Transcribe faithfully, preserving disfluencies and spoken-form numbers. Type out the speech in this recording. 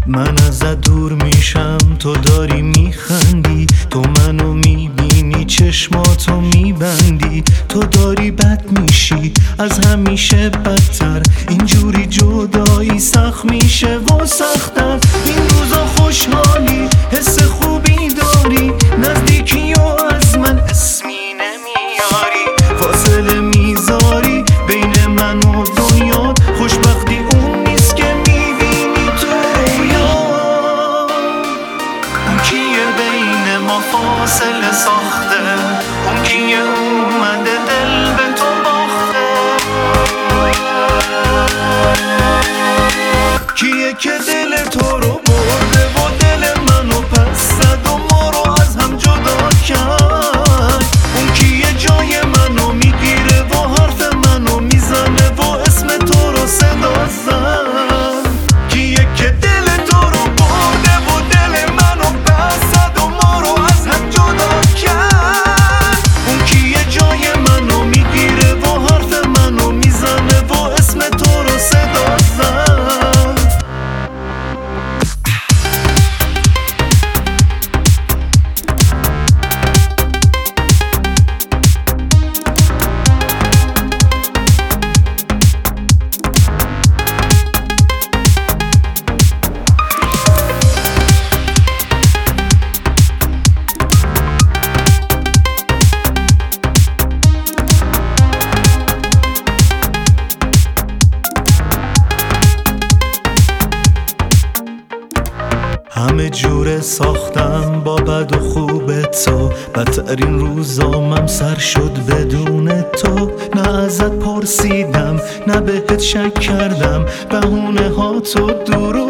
من ازت دور میشم تو داری میخندی، تو منو میبینی چشماتو میبندی، تو داری بد میشی از همیشه بدتر، اینجوری جدایی سخت میشه و سخت‌تر. این روزا خوشحالی حس خوبی داری، نزدیکی و از من اسمی نمیاری، فاصله میذاری بین من و دنیا، خوشبختی اون نیست که میبینی تو رویا. اون کیه بین ما فاصله ساخته، اون کیه اومده دل به تو باخته، کیه که دل تو رو برده و دل منو پس زد و ما رو از هم جدا کرد. اون کیه جای منو میگیره و حرف منو میزنه و اسم تو رو صدا زد، کیه که دل تو رو برده و دل منو پس زد و ما رو از هم جدا کرد. اون کیه جای منو میگیره و حرف منو میزنه و اسم تو رو صدا زد. همه جوره ساختم با بد و خوب تو، بدترین روزامم سر شد بدون تو. نه ازت پرسیدم نه بهت شک کردم، بهونه ها تو دروغ